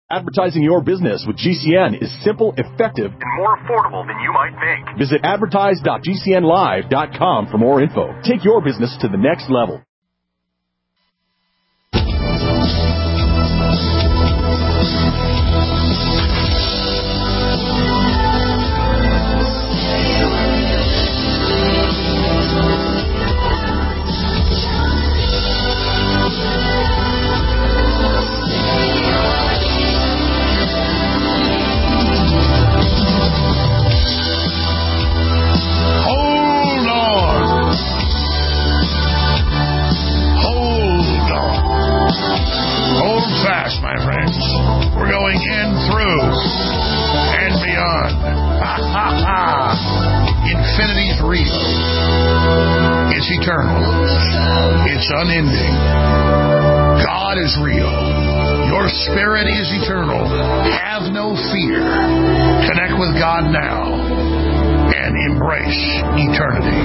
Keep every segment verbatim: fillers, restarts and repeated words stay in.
Advertising your business with G C N is simple, effective, and more affordable than you might think. Visit advertise dot g c n live dot com for more info. Take your business to the next level. Unending. God is real. Your spirit is eternal. Have no fear. Connect with God now and embrace eternity.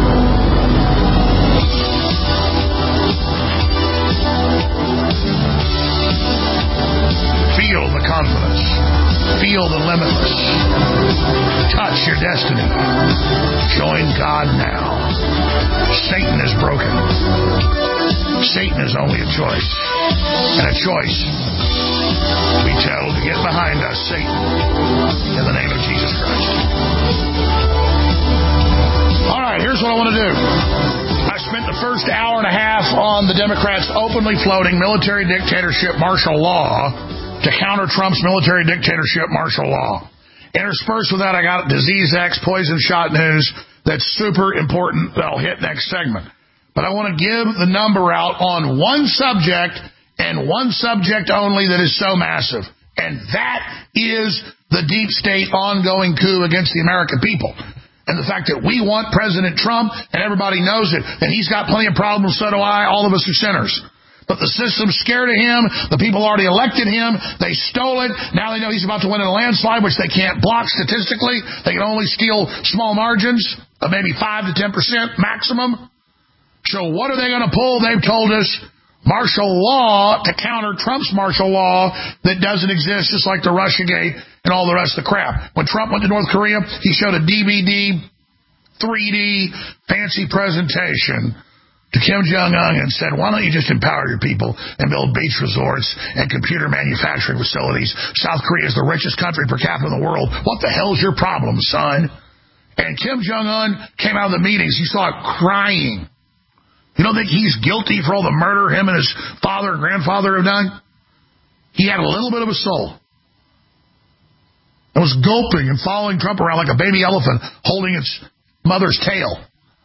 Feel the confidence. Feel the limitless. Touch your destiny. Join God now. Satan is broken. Satan is only a choice. And a choice we tell to get behind us, Satan, in the name of Jesus Christ. All right, here's what I want to do. I spent the first hour and a half on the Democrats' openly floating military dictatorship martial law to counter Trump's military dictatorship martial law. Interspersed with that, I got Disease X, Poison Shot News. That's super important. That'll hit next segment. But I want to give the number out on one subject and one subject only that is so massive. And that is the deep state ongoing coup against the American people. And the fact that we want President Trump, and everybody knows it, and he's got plenty of problems, so do I, all of us are sinners. But the system's scared of him. The people already elected him. They stole it. Now they know he's about to win in a landslide, which they can't block statistically. They can only steal small margins of maybe five to ten percent maximum. So what are they going to pull? They've told us martial law to counter Trump's martial law that doesn't exist, just like the Russiagate and all the rest of the crap. When Trump went to North Korea, he showed a D V D, three D, fancy presentation to Kim Jong-un and said, why don't you just empower your people and build beach resorts and computer manufacturing facilities? South Korea is the richest country per capita in the world. What the hell's your problem, son? And Kim Jong-un came out of the meetings. He saw it crying. You don't think he's guilty for all the murder him and his father and grandfather have done? He had a little bit of a soul. It was gulping and following Trump around like a baby elephant holding its mother's tail.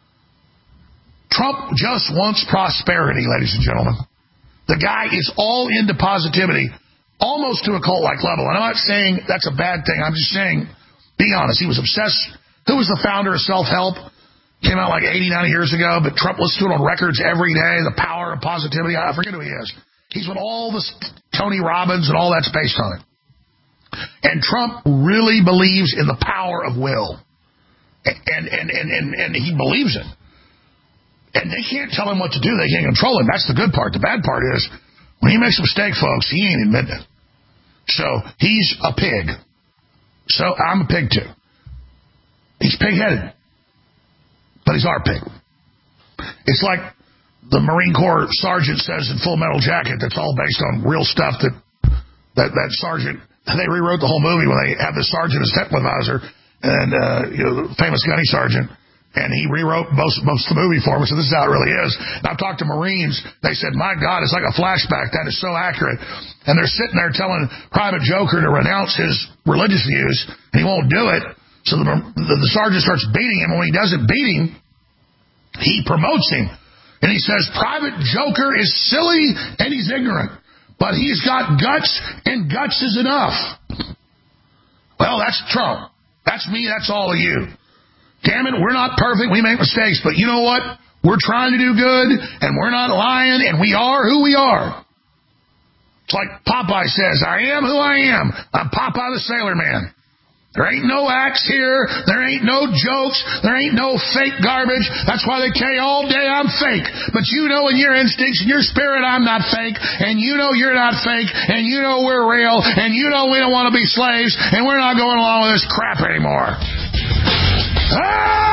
Trump just wants prosperity, ladies and gentlemen. The guy is all into positivity, almost to a cult-like level. And I'm not saying that's a bad thing. I'm just saying, be honest, he was obsessed. Who was the founder of self-help? Came out like eighty, ninety years ago, but Trump listens to it on records every day, the power of positivity. I forget who he is. He's with all this Tony Robbins and all that's based on it. And Trump really believes in the power of will. And, and, and, and, and he believes it. And they can't tell him what to do. They can't control him. That's the good part. The bad part is, when he makes a mistake, folks, he ain't admitting it. So, he's a pig. So, I'm a pig, too. He's pig-headed. But he's our pig. It's like the Marine Corps sergeant says in Full Metal Jacket, that's all based on real stuff that that, that sergeant, they rewrote the whole movie when they had the sergeant as technical advisor, and, uh, you know, the famous gunny sergeant. And he rewrote most most of the movie for me, so this is how it really is. And I've talked to Marines. They said, my God, it's like a flashback. That is so accurate. And they're sitting there telling Private Joker to renounce his religious views, and he won't do it. So the, the, the sergeant starts beating him, and when he doesn't beat him, he promotes him. And he says, Private Joker is silly and he's ignorant, but he's got guts, and guts is enough. Well, that's Trump. That's me. That's all of you. Damn it, we're not perfect. We make mistakes. But you know what? We're trying to do good, and we're not lying, and we are who we are. It's like Popeye says, I am who I am. I'm Popeye the Sailor Man. There ain't no acts here. There ain't no jokes. There ain't no fake garbage. That's why they tell you all day I'm fake. But you know in your instincts and your spirit I'm not fake. And you know you're not fake. And you know we're real. And you know we don't want to be slaves. And we're not going along with this crap anymore. Ah!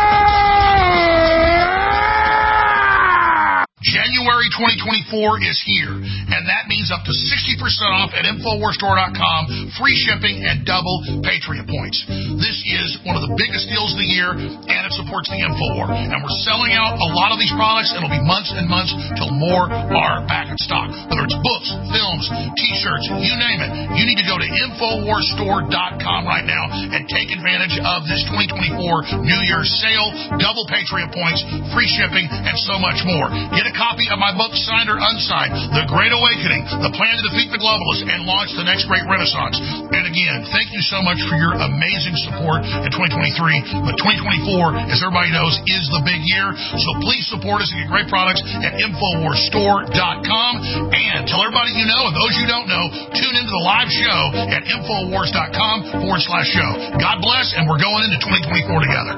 January twenty twenty-four is here, and that means up to sixty percent off at Infowars Store dot com, free shipping, and double Patriot points. This is one of the biggest deals of the year, and it supports the Infowar. And we're selling out a lot of these products, and it'll be months and months till more are back in stock. Whether it's books, films, T-shirts, you name it, you need to go to Infowars Store dot com right now and take advantage of this twenty twenty-four New Year's sale, double Patriot points, free shipping, and so much more. Get a copy of my book, signed or unsigned, The Great Awakening, The Plan to Defeat the Globalists and Launch the Next Great Renaissance. And again, thank you so much for your amazing support in twenty twenty-three. But twenty twenty-four, as everybody knows, is the big year. So please support us and get great products at Infowars Store dot com. And tell everybody you know, and those you don't know, tune into the live show at Infowars dot com forward slash show. God bless, and we're going into twenty twenty-four together.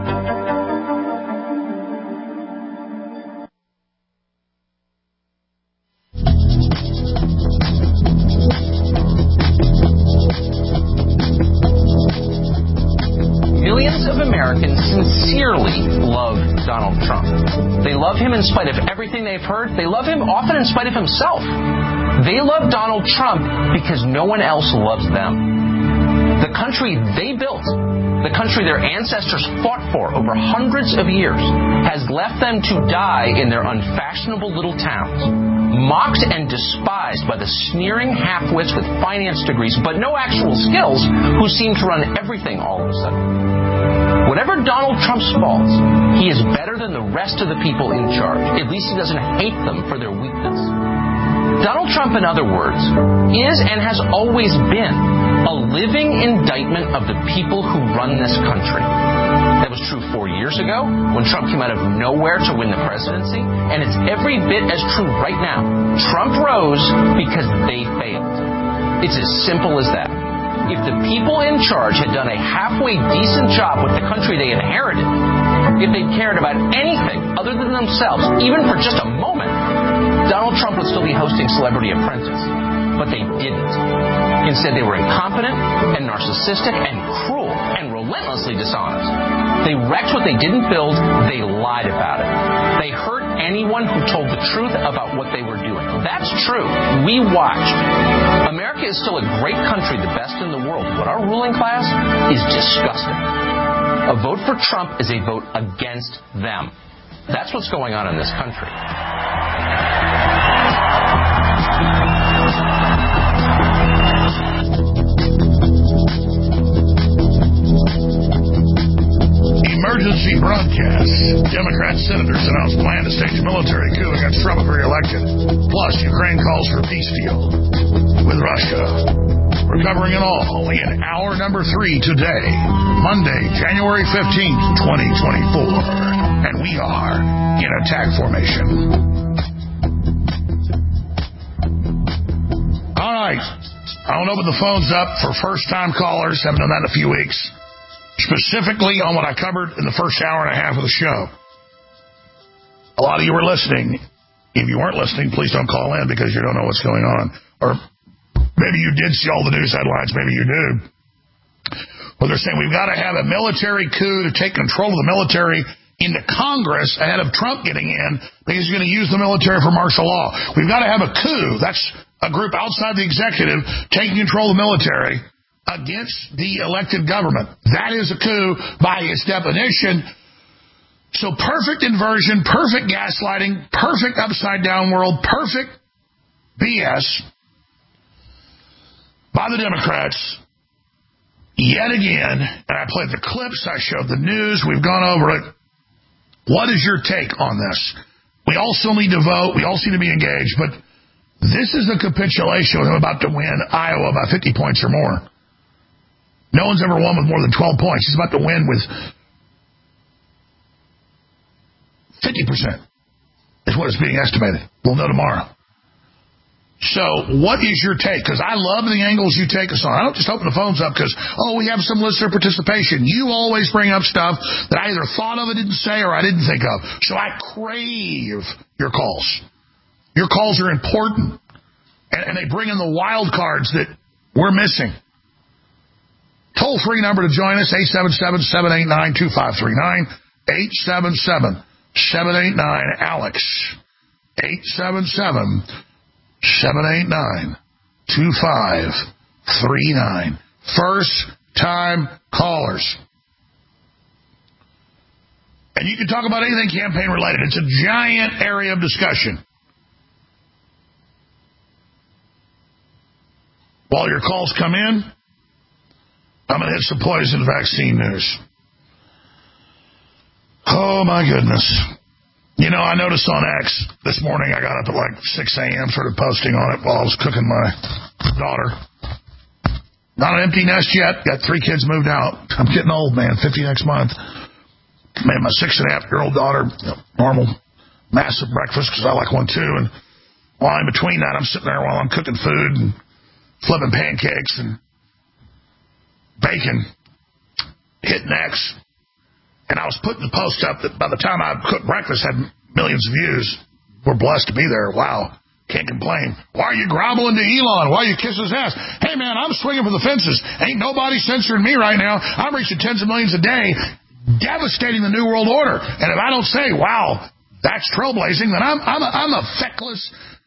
Sincerely love Donald Trump. They love him in spite of everything they've heard. They love him often in spite of himself. They love Donald Trump because no one else loves them. The country they built, the country their ancestors fought for over hundreds of years, has left them to die in their unfashionable little towns, mocked and despised by the sneering half-wits with finance degrees but no actual skills who seem to run everything all of a sudden. Whatever Donald Trump's faults, he is better than the rest of the people in charge. At least he doesn't hate them for their weakness. Donald Trump, in other words, is and has always been a living indictment of the people who run this country. That was true four years ago when Trump came out of nowhere to win the presidency, and it's every bit as true right now. Trump rose because they failed. It's as simple as that. If the people in charge had done a halfway decent job with the country they inherited, if they'd cared about anything other than themselves, even for just a moment, Donald Trump would still be hosting Celebrity Apprentice. But they didn't. Instead, they were incompetent and narcissistic and cruel and relentlessly dishonest. They wrecked what they didn't build. They lied about it. They hurt anyone who told the truth about what they were doing. That's true. We watched. America is still a great country, the best in the world, but our ruling class is disgusting. A vote for Trump is a vote against them. That's what's going on in this country. Emergency broadcast. Democrat senators announce plan to stage a military coup against Trump if re-elected. Plus, Ukraine calls for peace deal with Russia. We're covering it all in hour number three today, Monday, January fifteenth, twenty twenty-four. And we are in attack formation. All right. I want to open the phones up for first-time callers. Haven't done that in a few weeks. Specifically on what I covered in the first hour and a half of the show. A lot of you were listening. If you weren't listening, please don't call in because you don't know what's going on. Or maybe you did see all the news headlines. Maybe you did. Well, they're saying we've got to have a military coup to take control of the military into Congress ahead of Trump getting in because he's going to use the military for martial law. We've got to have a coup. That's a group outside the executive taking control of the military against the elected government. That is a coup by its definition. So perfect inversion, perfect gaslighting, perfect upside-down world, perfect B S by the Democrats yet again. And I played the clips, I showed the news, we've gone over it. What is your take on this? We all still need to vote, we all seem to be engaged, but this is a capitulation with him about to win Iowa by fifty points or more. No one's ever won with more than twelve points. He's about to win with fifty percent is what is being estimated. We'll know tomorrow. So what is your take? Because I love the angles you take us on. I don't just open the phones up because, oh, we have some listener participation. You always bring up stuff that I either thought of and didn't say or I didn't think of. So I crave your calls. Your calls are important. And, and they bring in the wild cards that we're missing. Toll-free number to join us, eight seven seven, seven eight nine, two five three nine, eight seven seven, seven eight nine, Alex, eight seven seven, seven eight nine, two five three nine. First-time callers. And you can talk about anything campaign-related. It's a giant area of discussion. While your calls come in, I'm going to hit some poison vaccine news. Oh, my goodness. You know, I noticed on X this morning, I got up at like six a.m., started posting on it while I was cooking my daughter. Not an empty nest yet. Got three kids moved out. I'm getting old, man. fifty next month. Made my six-and-a-half-year-old daughter you know, normal, massive breakfast because I like one too. And while in between that, I'm sitting there while I'm cooking food and flipping pancakes and bacon, hitting X. And I was putting the post up that by the time I cooked breakfast had millions of views. We're blessed to be there. Wow. Can't complain. Why are you groveling to Elon? Why are you kissing his ass? Hey, man, I'm swinging for the fences. Ain't nobody censoring me right now. I'm reaching tens of millions a day, devastating the New World Order. And if I don't say, wow, that's trailblazing, then I'm, I'm, a, I'm a feckless,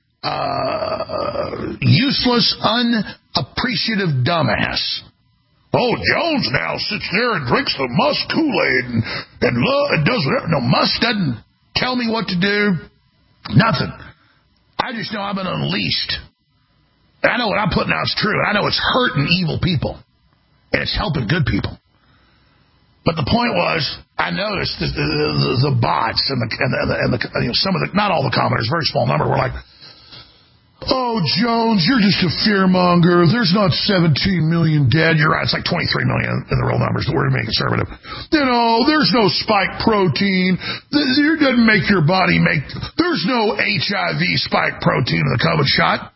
uh, useless, unappreciative dumbass. Oh, Jones now sits there and drinks the Musk Kool-Aid and, and, lo- and does whatever. No, Musk doesn't tell me what to do. Nothing. I just know I've been unleashed. And I know what I'm putting out is true. And I know it's hurting evil people. And it's helping good people. But the point was, I noticed the, the, the, the bots and the, and the, and the you know, some of the, not all the commenters, very small number, were like, oh, Jones, you're just a fearmonger. There's not seventeen million dead. You're right. It's like twenty-three million in the real numbers. We're being conservative. You know, there's no spike protein. It doesn't make your body make... There's no H I V spike protein in the COVID shot.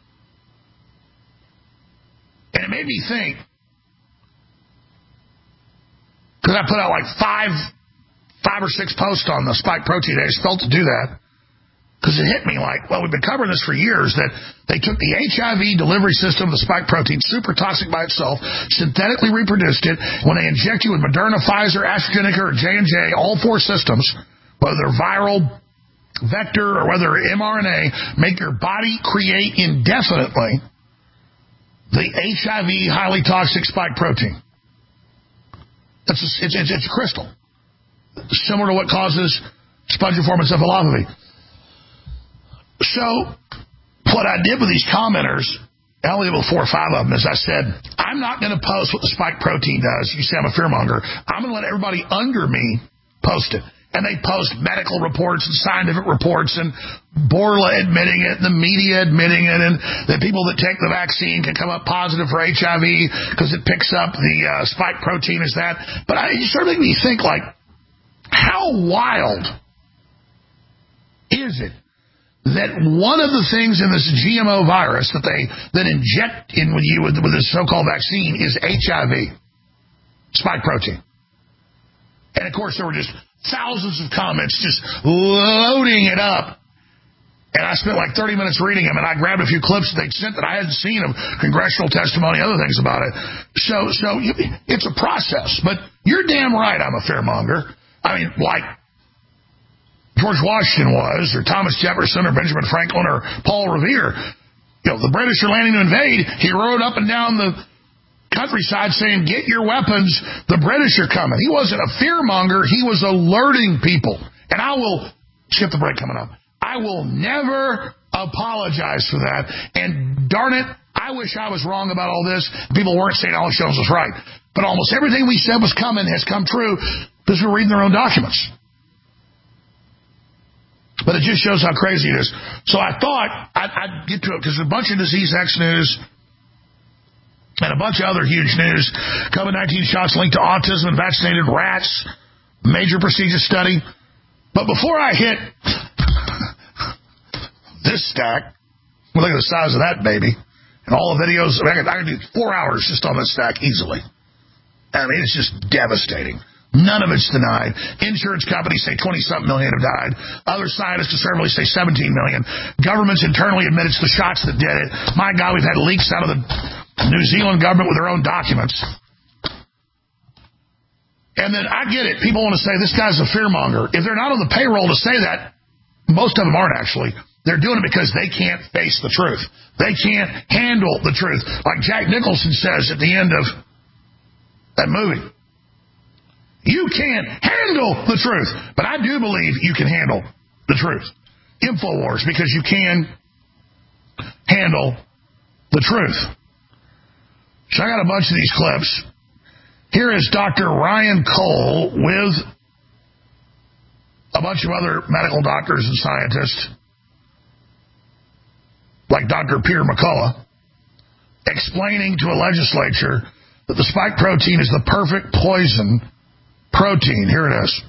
And it made me think, because I put out like five, five or six posts on the spike protein. I just felt to do that. Because it hit me like, well, we've been covering this for years, that they took the H I V delivery system of the spike protein, super toxic by itself, synthetically reproduced it. When they inject you with Moderna, Pfizer, AstraZeneca, or J and J, all four systems, whether they're viral, vector, or whether they're mRNA, make your body create indefinitely the H I V highly toxic spike protein. It's a, it's, it's, it's a crystal. Similar to what causes spongiform encephalopathy. So, what I did with these commenters, I only have four or five of them, is I said, I'm not going to post what the spike protein does. You say I'm a fearmonger. I'm going to let everybody under me post it. And they post medical reports and scientific reports and Borla admitting it, and the media admitting it, and the people that take the vaccine can come up positive for H I V because it picks up the uh, spike protein as that. But I, it sort of made me think, like, how wild is it that one of the things in this G M O virus that they that inject in with you with, with this so-called vaccine is H I V, spike protein. And, of course, there were just thousands of comments just loading it up. And I spent like thirty minutes reading them, and I grabbed a few clips that they'd sent that I hadn't seen of congressional testimony, other things about it. So, so it's a process. But you're damn right I'm a fearmonger. I mean, like George Washington was, or Thomas Jefferson, or Benjamin Franklin, or Paul Revere. You know, the British are landing to invade. He rode up and down the countryside saying, get your weapons, the British are coming. He wasn't a fearmonger. He was alerting people. And I will, skip the break coming up, I will never apologize for that. And darn it, I wish I was wrong about all this. People weren't saying Alex Jones was right. But almost everything we said was coming has come true because we're reading their own documents. But it just shows how crazy it is. So I thought I'd, I'd get to it because a bunch of Disease X news and a bunch of other huge news. COVID nineteen shots linked to autism in vaccinated rats. Major prestigious study. But before I hit this stack, Well, look at the size of that baby. And all the videos, I could, I could do four hours just on that stack easily. I mean, it's just devastating. None of it's denied. Insurance companies say twenty-something million have died. Other scientists conservatively say seventeen million. Governments internally admit it's the shots that did it. My God, we've had leaks out of the New Zealand government with their own documents. And then I get it. People want to say this guy's a fearmonger. If they're not on the payroll to say that, most of them aren't actually. They're doing it because they can't face the truth. They can't handle the truth. Like Jack Nicholson says at the end of that movie. You can't handle the truth. But I do believe you can handle the truth. InfoWars, because you can handle the truth. So I got a bunch of these clips. Here is Doctor Ryan Cole with a bunch of other medical doctors and scientists, like Doctor Peter McCullough, explaining to a legislature that the spike protein is the perfect poison protein. Here it is.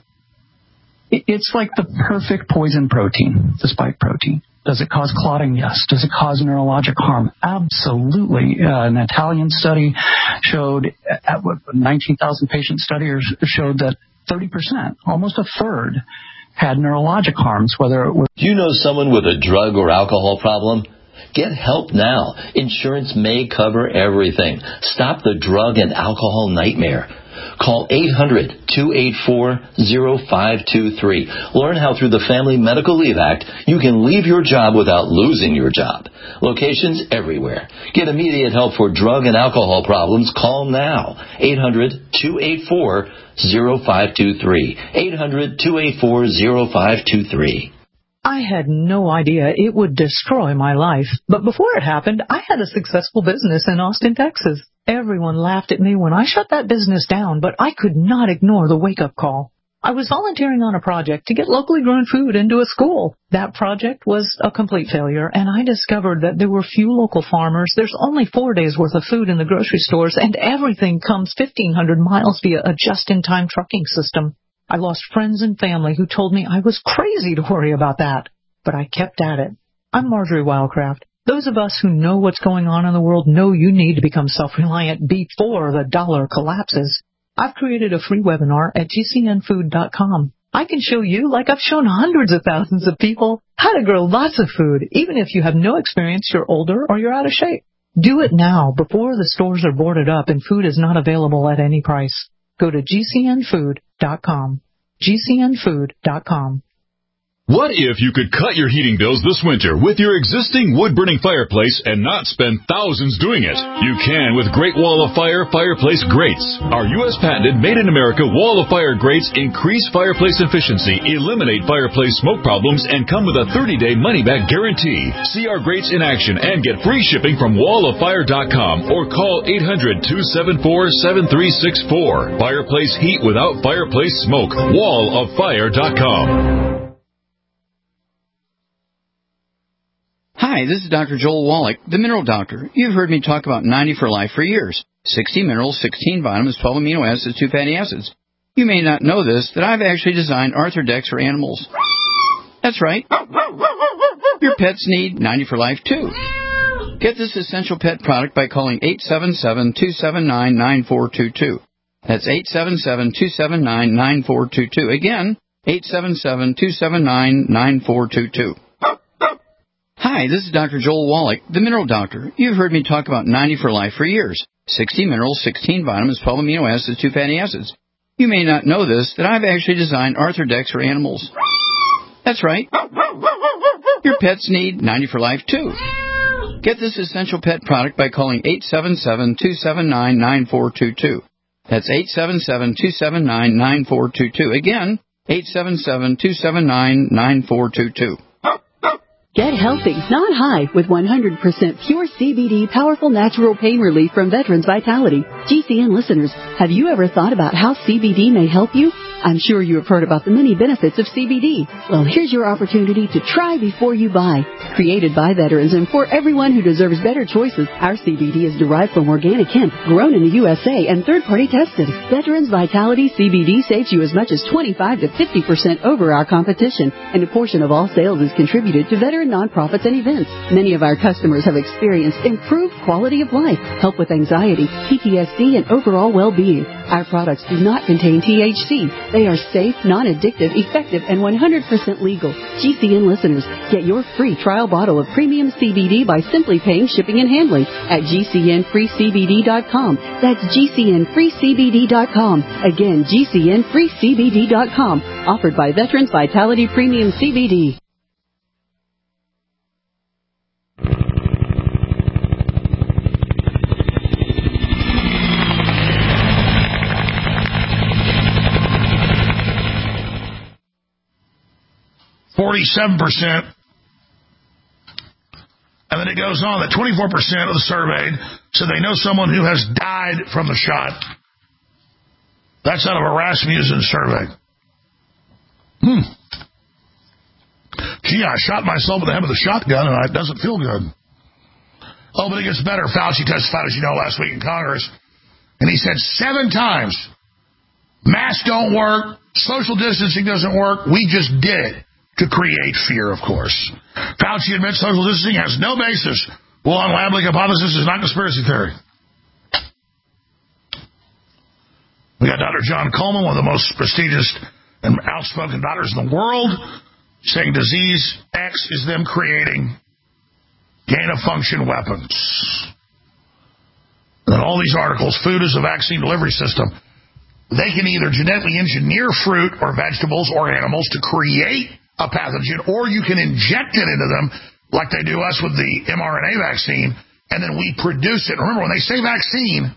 It's like the perfect poison protein, the spike protein. Does it cause clotting? Yes. Does it cause neurologic harm? Absolutely. Uh, an Italian study showed, at what, nineteen thousand patient study showed that thirty percent, almost a third, had neurologic harms, whether it was... Do you know someone with a drug or alcohol problem? Get help now. Insurance may cover everything. Stop the drug and alcohol nightmare. Call eight hundred, two eight four, zero five two three. Learn how through the Family Medical Leave Act you can leave your job without losing your job. Locations everywhere. Get immediate help for drug and alcohol problems. Call now. eight hundred, two eight four, zero five two three. eight hundred, two eight four, zero five two three. I had no idea it would destroy my life. But before it happened, I had a successful business in Austin, Texas. Everyone laughed at me when I shut that business down, but I could not ignore the wake-up call. I was volunteering on a project to get locally grown food into a school. That project was a complete failure, and I discovered that there were few local farmers. There's only four days' worth of food in the grocery stores, and everything comes fifteen hundred miles via a just-in-time trucking system. I lost friends and family who told me I was crazy to worry about that, but I kept at it. I'm Marjorie Wildcraft. Those of us who know what's going on in the world know you need to become self-reliant before the dollar collapses. I've created a free webinar at G C N food dot com. I can show you, like I've shown hundreds of thousands of people, how to grow lots of food, even if you have no experience, you're older, or you're out of shape. Do it now before the stores are boarded up and food is not available at any price. Go to G C N food dot com. G C N food dot com. What if you could cut your heating bills this winter with your existing wood-burning fireplace and not spend thousands doing it? You can with Great Wall of Fire fireplace grates. Our U S patented made-in-America Wall of Fire grates increase fireplace efficiency, eliminate fireplace smoke problems, and come with a thirty-day money-back guarantee. See our grates in action and get free shipping from wall of fire dot com or call eight hundred, two seven four, seven three six four. Fireplace heat without fireplace smoke. wall of fire dot com. Hi, this is Doctor Joel Wallach, the Mineral Doctor. You've heard me talk about ninety for Life for years. sixty minerals, sixteen vitamins, twelve amino acids, two fatty acids. You may not know this, that I've actually designed Arthrodex for animals. That's right. Your pets need ninety for Life, too. Get this essential pet product by calling eight seven seven, two seven nine, nine four two two. That's eight seven seven, two seven nine, nine four two two. Again, eight seven seven, two seven nine, nine four two two. Hi, this is Doctor Joel Wallach, the Mineral Doctor. You've heard me talk about ninety for Life for years. sixty minerals, sixteen vitamins, twelve amino acids, two fatty acids. You may not know this, that I've actually designed Arthrodex for animals. That's right. Your pets need ninety for Life, too. Get this essential pet product by calling eight seven seven, two seven nine, nine four two two. That's eight seven seven, two seven nine, nine four two two. Again, eight seven seven, two seven nine, nine four two two. Get healthy, not high, with one hundred percent pure C B D powerful natural pain relief from Veterans Vitality. G C N listeners, have you ever thought about how C B D may help you? I'm sure you have heard about the many benefits of C B D. Well, here's your opportunity to try before you buy. Created by veterans and for everyone who deserves better choices, our C B D is derived from organic hemp, grown in the U S A and third-party tested. Veterans Vitality C B D saves you as much as twenty-five to fifty percent over our competition, and a portion of all sales is contributed to veteran nonprofits and events. Many of our customers have experienced improved quality of life, help with anxiety, P T S D, and overall well-being. Our products do not contain T H C. They are safe, non-addictive, effective, and one hundred percent legal. G C N listeners, get your free trial bottle of premium C B D by simply paying shipping and handling at G C N free C B D dot com. That's G C N free C B D dot com. Again, G C N free C B D dot com. Offered by Veterans Vitality Premium C B D. forty-seven percent. And then it goes on that twenty-four percent of the surveyed said they know someone who has died from the shot. That's out of a Rasmussen survey. Hmm. Gee, I shot myself in the head with a shotgun and it doesn't feel good. Oh, but it gets better. Fauci testified, as you know, last week in Congress. And he said seven times, masks don't work, social distancing doesn't work, we just did it. To create fear, of course. Fauci admits social distancing has no basis. Wuhan lab leak hypothesis is not conspiracy theory. We got Doctor John Coleman, one of the most prestigious and outspoken doctors in the world, saying disease X is them creating gain-of-function weapons. And then all these articles, food is a vaccine delivery system. They can either genetically engineer fruit or vegetables or animals to create a pathogen, or you can inject it into them like they do us with the M R N A vaccine, and then we produce it. Remember, when they say vaccine,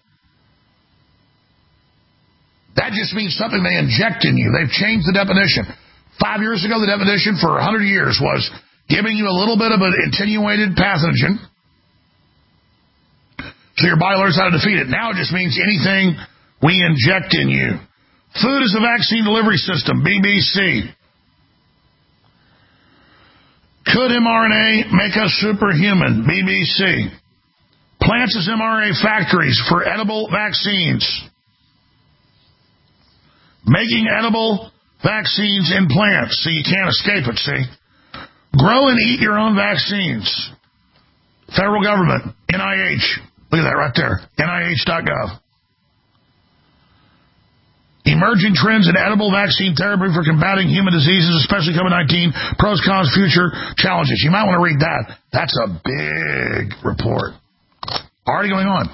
that just means something they inject in you. They've changed the definition. Five years ago, the definition for one hundred years was giving you a little bit of an attenuated pathogen so your body learns how to defeat it. Now it just means anything we inject in you. Food is a vaccine delivery system, B B C. Could M R N A make us superhuman? B B C. Plants as M R N A factories for edible vaccines. Making edible vaccines in plants so you can't escape it, see? Grow and eat your own vaccines. Federal government, N I H. Look at that right there, N I H dot gov. Emerging trends in edible vaccine therapy for combating human diseases, especially COVID nineteen, pros, cons, future challenges. You might want to read that. That's a big report. Already going on.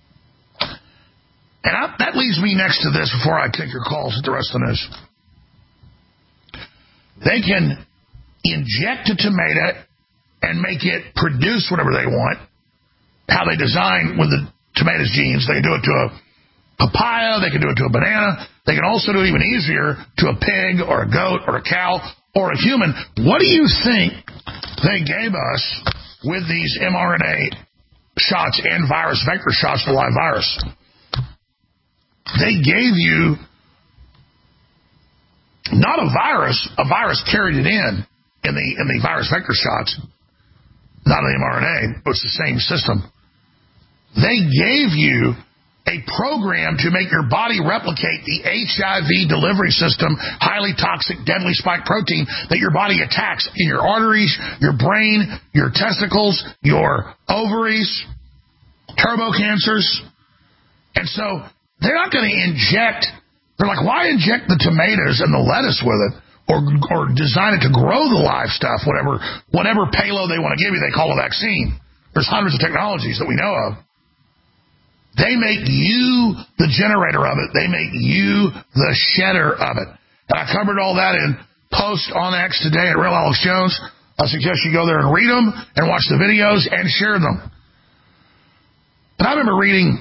And I, that leads me next to this before I take your calls at the rest of the news. They can inject a tomato and make it produce whatever they want, how they design with the tomato's genes. They can do it to a papaya, they can do it to a banana. They can also do it even easier to a pig or a goat or a cow or a human. What do you think they gave us with these M R N A shots and virus vector shots for live virus? They gave you not a virus, a virus carried it in in the in the virus vector shots, not in the M R N A, but it's the same system. They gave you a program to make your body replicate the H I V delivery system, highly toxic, deadly spike protein that your body attacks in your arteries, your brain, your testicles, your ovaries, turbo cancers. And so they're not going to inject, they're like, why inject the tomatoes and the lettuce with it or or design it to grow the live stuff, whatever, whatever payload they want to give you, they call a vaccine. There's hundreds of technologies that we know of. They make you the generator of it. They make you the shedder of it. And I covered all that in post on X today at Real Alex Jones. I suggest you go there and read them and watch the videos and share them. But I remember reading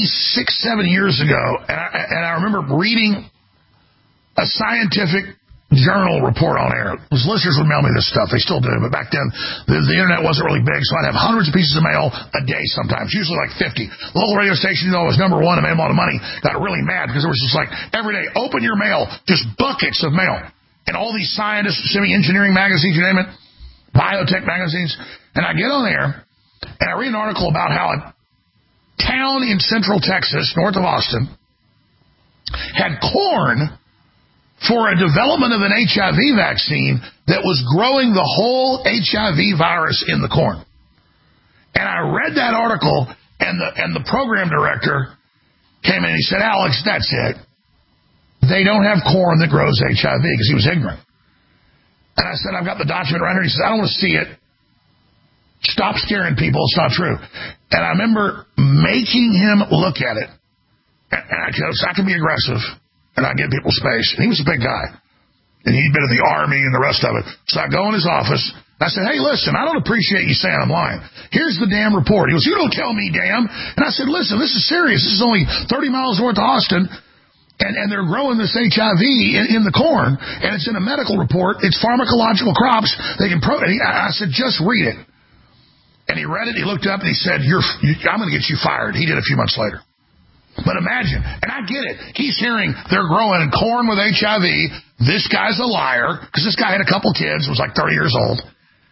twenty-six, seven years ago, and I, and I remember reading a scientific Journal report on air. Those listeners would mail me this stuff. They still do, but back then the, the internet wasn't really big, so I'd have hundreds of pieces of mail a day sometimes, usually like fifty. The local radio station, you know, was number one and made a lot of money, got really mad because it was just like every day, open your mail, just buckets of mail. And all these scientists, semi-engineering magazines, you name it, biotech magazines. And I get on there and I read an article about how a town in central Texas, north of Austin, had corn for a development of an H I V vaccine that was growing the whole H I V virus in the corn. And I read that article, and the and the program director came in and he said, Alex, that's it. They don't have corn that grows H I V, because he was ignorant. And I said, I've got the document right here. He said, I don't want to see it. Stop scaring people. It's not true. And I remember making him look at it. And I, I can be aggressive. And I give people space. And he was a big guy. And he'd been in the Army and the rest of it. So I go in his office. And I said, hey, listen, I don't appreciate you saying I'm lying. Here's the damn report. He goes, you don't tell me, damn. And I said, listen, this is serious. This is only thirty miles north of Austin. And, and they're growing this H I V in, in the corn. And it's in a medical report. It's pharmacological crops. They can pro- and he, I said, just read it. And he read it. He looked up and he said, You're, you, I'm going to get you fired. He did a few months later. But imagine, and I get it, he's hearing they're growing corn with H I V, this guy's a liar, because this guy had a couple kids, was like thirty years old,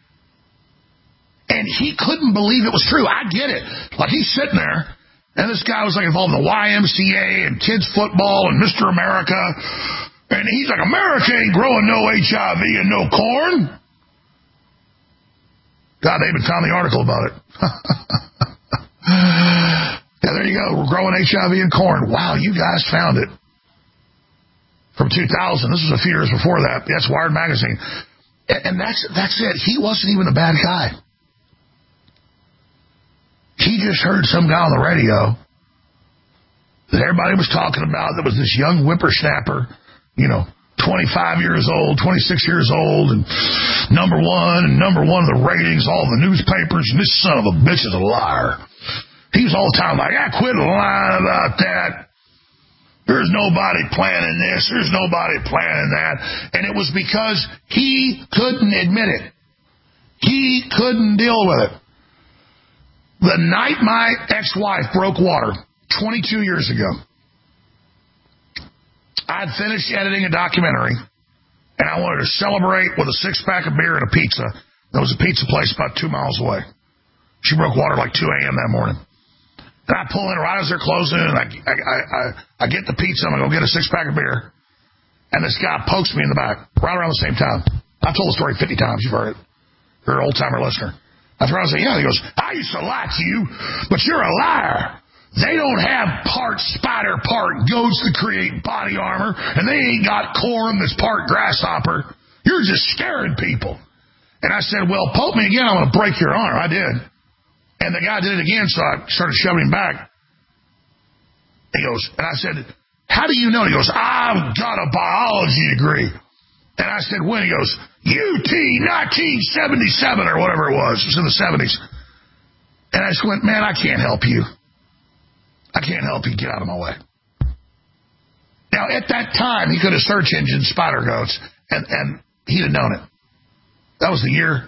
and he couldn't believe it was true. I get it. Like, he's sitting there, and this guy was like involved in the Y M C A and kids football and Mister America, and he's like, America ain't growing no H I V and no corn. God, they even found the article about it. Yeah, there you go. We're growing H I V in corn. Wow, you guys found it. From two thousand. This was a few years before that. That's Wired Magazine. And that's that's it. He wasn't even a bad guy. He just heard some guy on the radio that everybody was talking about that was this young whippersnapper, you know, twenty-five years old, twenty-six years old, and number one, and number one of the ratings, all the newspapers, and this son of a bitch is a liar. He was all the time like, I quit lying about that. There's nobody planning this. There's nobody planning that. And it was because he couldn't admit it. He couldn't deal with it. The night my ex-wife broke water, twenty-two years ago, I'd finished editing a documentary, and I wanted to celebrate with a six-pack of beer and a pizza. There was a pizza place about two miles away. She broke water like two a.m. that morning. And I pull in right as they're closing, and I, I, I, I get the pizza. I'm going to go get a six-pack of beer. And this guy pokes me in the back right around the same time. I've told the story fifty times. You've heard it. You're an old-timer listener. I turn around and say, yeah. He goes, I used to like you, but you're a liar. They don't have part spider, part goats to create body armor, and they ain't got corn that's part grasshopper. You're just scaring people. And I said, well, poke me again. I'm going to break your arm. I did. And the guy did it again, so I started shoving him back. He goes, and I said, how do you know? He goes, I've got a biology degree. And I said, when? He goes, U T nineteen seventy-seven or whatever it was. It was in the seventies. And I just went, man, I can't help you. I can't help you. Get out of my way. Now, at that time, he could have search engine spider goats, and, and he'd have known it. That was the year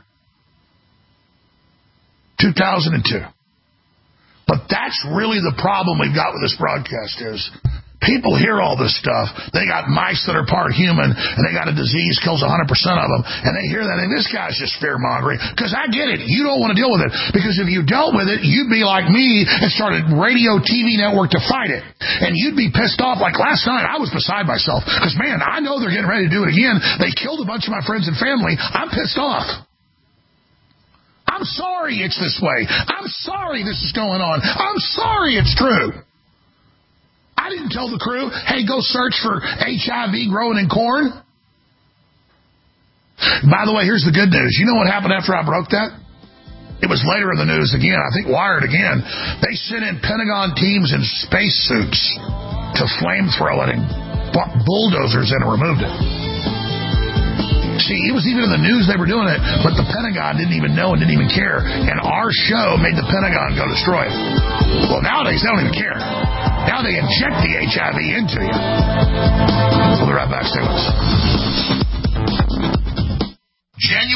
two thousand two. But that's really the problem we've got with this broadcast is people hear all this stuff. They got mice that are part human, and they got a disease, kills one hundred percent of them, and they hear that, and this guy's just fear-mongering. Because I get it. You don't want to deal with it. Because if you dealt with it, you'd be like me and started radio, T V network to fight it. And you'd be pissed off. Like last night, I was beside myself. Because, man, I know they're getting ready to do it again. They killed a bunch of my friends and family. I'm pissed off. I'm sorry it's this way. I'm sorry this is going on. I'm sorry it's true. I didn't tell the crew, hey, go search for H I V growing in corn. By the way, here's the good news. You know what happened after I broke that? It was later in the news again. I think Wired again. They sent in Pentagon teams in spacesuits to flamethrow it and bulldozers in and removed it. See, it was even in the news they were doing it, but the Pentagon didn't even know and didn't even care. And our show made the Pentagon go destroy it. Well, nowadays, they don't even care. Now they inject the H I V into you. We'll be right back. Stay with us.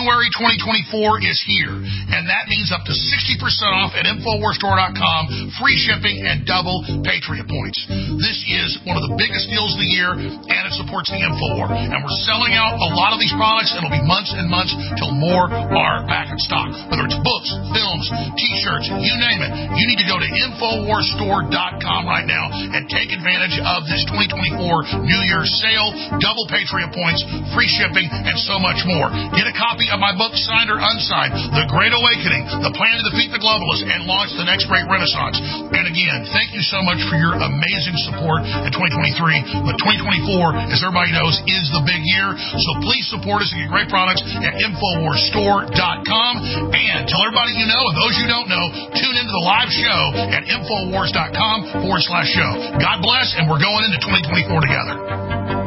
January twenty twenty-four is here, and that means up to sixty percent off at Infowars Store dot com, free shipping, and double Patriot points. This is one of the biggest deals of the year, and it supports the InfoWar. And we're selling out a lot of these products, and it'll be months and months till more are back in stock. Whether it's books, films, T-shirts, you name it, you need to go to Infowars Store dot com right now and take advantage of this twenty twenty-four New Year's sale, double Patriot points, free shipping, and so much more. Get a copy of my book, signed or unsigned, The Great Awakening, The Plan to Defeat the Globalists, and Launch the Next Great Renaissance. And again, thank you so much for your amazing support in twenty twenty-three. But twenty twenty-four, as everybody knows, is the big year. So please support us and get great products at Infowars Store dot com. And tell everybody you know, and those you don't know, tune into the live show at Infowars dot com forward slash show. God bless, and we're going into twenty twenty-four together.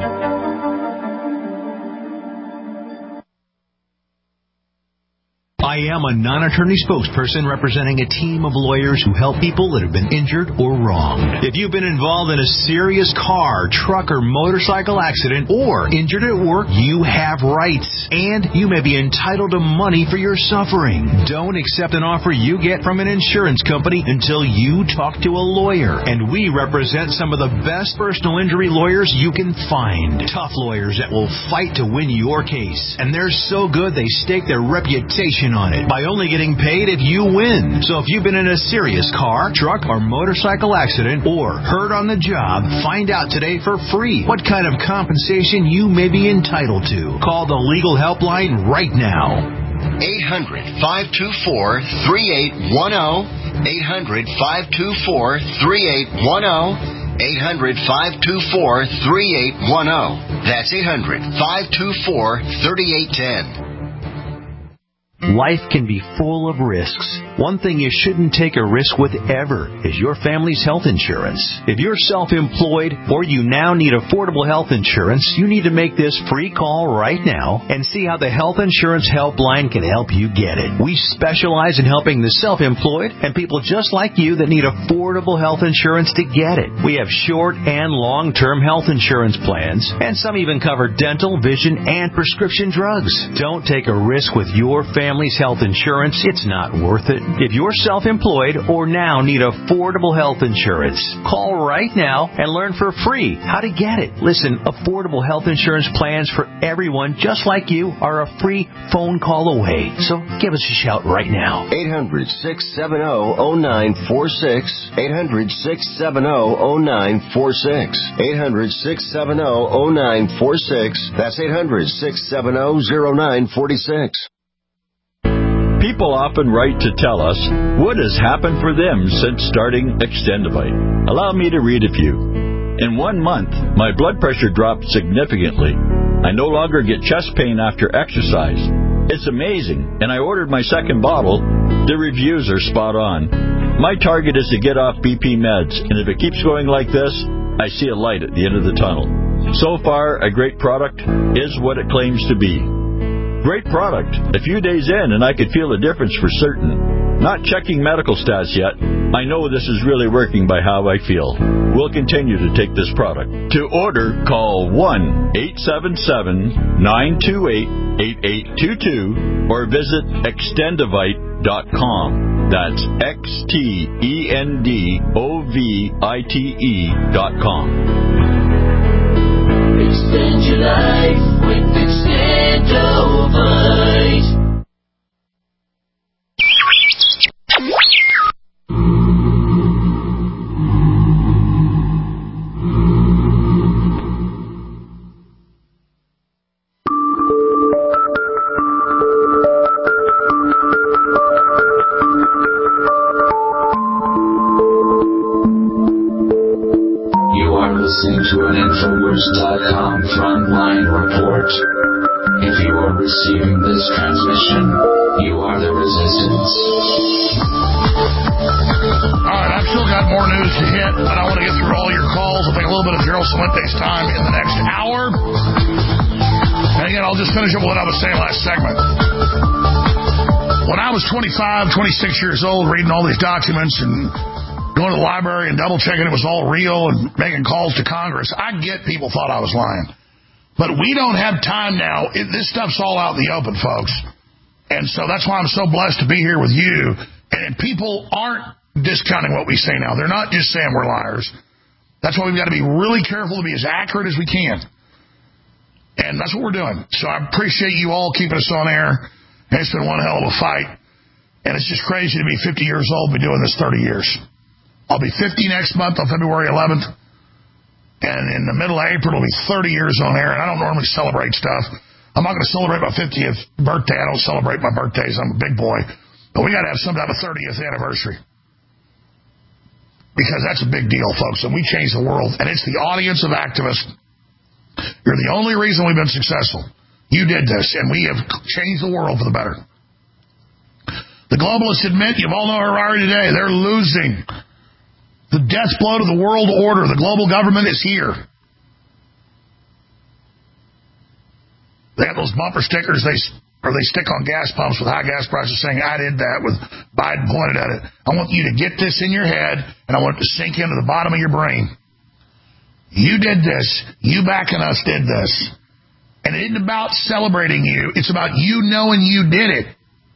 I am a non-attorney spokesperson representing a team of lawyers who help people that have been injured or wronged. If you've been involved in a serious car, truck, or motorcycle accident or injured at work, you have rights, and you may be entitled to money for your suffering. Don't accept an offer you get from an insurance company until you talk to a lawyer, and we represent some of the best personal injury lawyers you can find. Tough lawyers that will fight to win your case, and they're so good they stake their reputation on it by only getting paid if you win. So if you've been in a serious car, truck, or motorcycle accident or hurt on the job, find out today for free what kind of compensation you may be entitled to. Call the legal helpline right now. eight hundred, five two four, three eight one zero. eight hundred, five two four, three eight one zero. eight hundred, five two four, three eight one zero. That's eight hundred, five two four, three eight one zero. Life can be full of risks. One thing you shouldn't take a risk with ever is your family's health insurance. If you're self-employed or you now need affordable health insurance, you need to make this free call right now and see how the Health Insurance Helpline can help you get it. We specialize in helping the self-employed and people just like you that need affordable health insurance to get it. We have short and long-term health insurance plans, and some even cover dental, vision, and prescription drugs. Don't take a risk with your family. Family's health insurance, it's not worth it. If you're self-employed or now need affordable health insurance, call right now and learn for free how to get it. Listen, affordable health insurance plans for everyone just like you are a free phone call away. So give us a shout right now. eight hundred, six seven zero, zero nine four six. eight hundred, six seven zero, zero nine four six. eight hundred, six seven zero, zero nine four six. That's eight hundred, six seven zero, zero nine four six. People often write to tell us what has happened for them since starting Extendivite. Allow me to read a few. In one month, my blood pressure dropped significantly. I no longer get chest pain after exercise. It's amazing, and I ordered my second bottle. The reviews are spot on. My target is to get off B P meds, and if it keeps going like this, I see a light at the end of the tunnel. So far, a great product is what it claims to be. Great product. A few days in, and I could feel a difference for certain. Not checking medical stats yet. I know this is really working by how I feel. We'll continue to take this product. To order, call one eight seven seven, nine two eight, eight eight two two or visit extendivite dot com. That's X T E N D O V I T E dot com. Extend your life with Extendivite. Listening to an Infowars dot com frontline report. If you are receiving this transmission, you are the resistance. Alright, I've still got more news to hit, but I want to get through all your calls. I'll take a little bit of Gerald Salente's time in the next hour. And again, I'll just finish up with what I was saying last segment. When I was twenty-five, twenty-six years old, reading all these documents and going to the library and double-checking it was all real and making calls to Congress, I get people thought I was lying. But we don't have time now. It, this stuff's all out in the open, folks. And so that's why I'm so blessed to be here with you. And people aren't discounting what we say now. They're not just saying we're liars. That's why we've got to be really careful to be as accurate as we can. And that's what we're doing. So I appreciate you all keeping us on air. And it's been one hell of a fight. And it's just crazy to be fifty years old and be doing this thirty years. I'll be fifty next month on February eleventh. And in the middle of April, it'll be thirty years on air. And I don't normally celebrate stuff. I'm not going to celebrate my fiftieth birthday. I don't celebrate my birthdays. I'm a big boy. But we got to have some type of thirtieth anniversary. Because that's a big deal, folks. And we changed the world. And it's the audience of activists. You're the only reason we've been successful. You did this. And we have changed the world for the better. The globalists admit, you all know Harari today, they're losing. The death blow to the world order. The global government is here. They have those bumper stickers they or they stick on gas pumps with high gas prices saying, I did that, with Biden pointed at it. I want you to get this in your head, and I want it to sink into the bottom of your brain. You did this. You backing us did this. And it isn't about celebrating you. It's about you knowing you did it.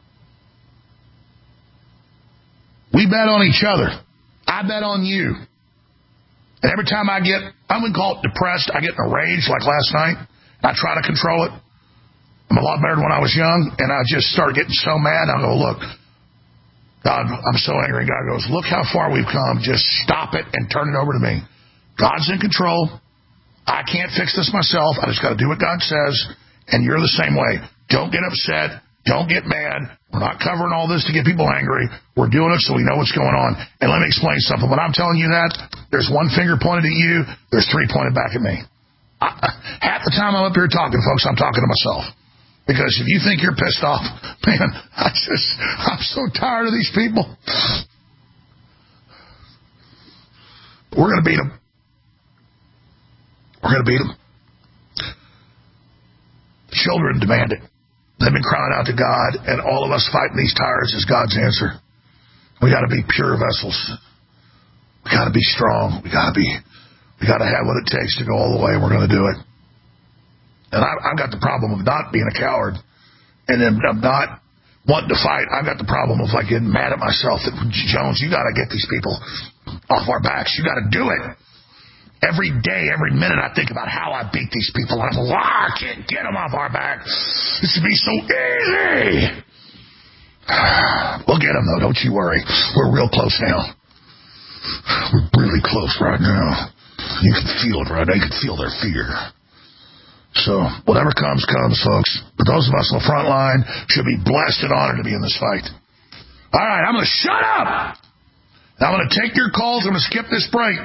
We bet on each other. I bet on you. And every time I get, I wouldn't call it depressed, I get in a rage like last night. I try to control it. I'm a lot better than when I was young, and I just start getting so mad. I go, look, God, I'm so angry. God goes, look how far we've come. Just stop it and turn it over to me. God's in control. I can't fix this myself. I just got to do what God says, and you're the same way. Don't get upset. Don't get mad. We're not covering all this to get people angry. We're doing it so we know what's going on. And let me explain something. When I'm telling you that, there's one finger pointed at you. There's three pointed back at me. I, half the time I'm up here talking, folks, I'm talking to myself. Because if you think you're pissed off, man, I just, I'm so tired of these people. We're going to beat them. We're going to beat them. The children demand it. They've been crying out to God, and all of us fighting these tires is God's answer. We got to be pure vessels. We got to be strong. We got to be, we got to have what it takes to go all the way. We're going to do it. And I, I've got the problem of not being a coward, and then I'm not wanting to fight. I've got the problem of like getting mad at myself that, Jones, you got to get these people off our backs. You got to do it. Every day, every minute, I think about how I beat these people. And I'm like, wow, I can't get them off our back. This would be so easy. We'll get them, though. Don't you worry. We're real close now. We're really close right now. You can feel it right now. You can feel their fear. So whatever comes, comes, folks. But those of us on the front line should be blessed and honored to be in this fight. All right, I'm going to shut up. I'm going to take your calls. I'm going to skip this break.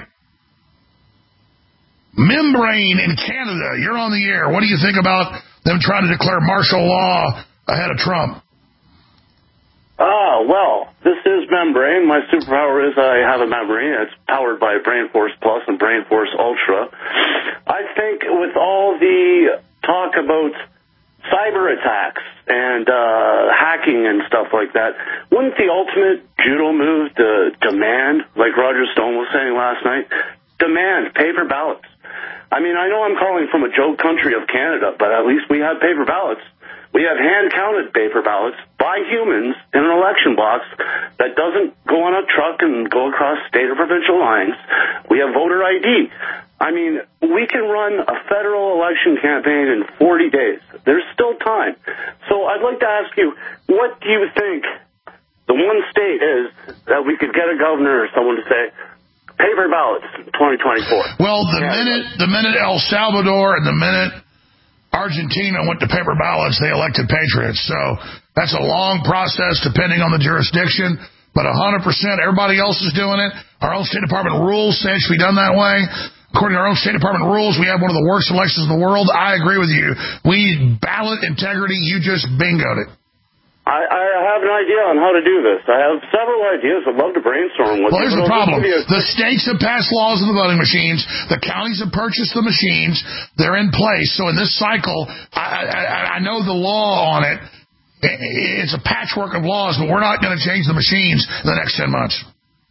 Membrane in Canada, you're on the air. What do you think about them trying to declare martial law ahead of Trump? Ah, well, this is Membrane. My superpower is I have a membrane. It's powered by Brain Force Plus and Brain Force Ultra. I think with all the talk about cyber attacks and uh, hacking and stuff like that, wouldn't the ultimate judo move to demand, like Roger Stone was saying last night, demand paper ballots? I mean, I know I'm calling from a joke country of Canada, but at least we have paper ballots. We have hand-counted paper ballots by humans in an election box that doesn't go on a truck and go across state or provincial lines. We have voter I D. I mean, we can run a federal election campaign in forty days. There's still time. So I'd like to ask you, what do you think the one state is that we could get a governor or someone to say, paper ballots twenty twenty-four? Well, the yeah, minute the minute El Salvador and the minute Argentina went to paper ballots, they elected patriots. So that's a long process depending on the jurisdiction. But one hundred percent, everybody else is doing it. Our own State Department rules say it should be done that way. According to our own State Department rules, we have one of the worst elections in the world. I agree with you. We need ballot integrity. You just bingoed it. I, I have an idea on how to do this. I have several ideas. I'd love to brainstorm with you. Well, here's the problem. The states have passed laws on the voting machines. The counties have purchased the machines. They're in place. So in this cycle, I, I, I know the law on it. It's a patchwork of laws, but we're not going to change the machines in the next ten months.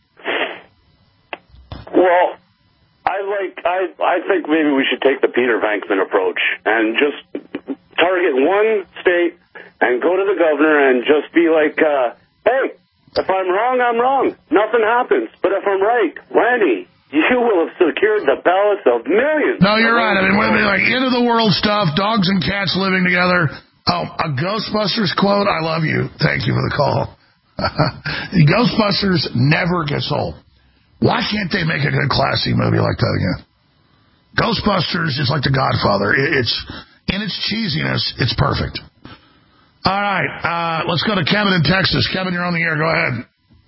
Well, I like. I I think maybe we should take the Peter Venkman approach and just target one state and go to the governor and just be like, uh, hey, if I'm wrong, I'm wrong. Nothing happens. But if I'm right, Lanny, you will have secured the ballots of millions. No, you're right. I mean, we'll be like end-of-the-world stuff, dogs and cats living together. Oh, a Ghostbusters quote, I love you. Thank you for the call. Ghostbusters never gets old. Why can't they make a good classy movie like that again? Ghostbusters is like The Godfather. It's in its cheesiness, it's perfect. All right, uh, let's go to Kevin in Texas. Kevin, you're on the air. Go ahead.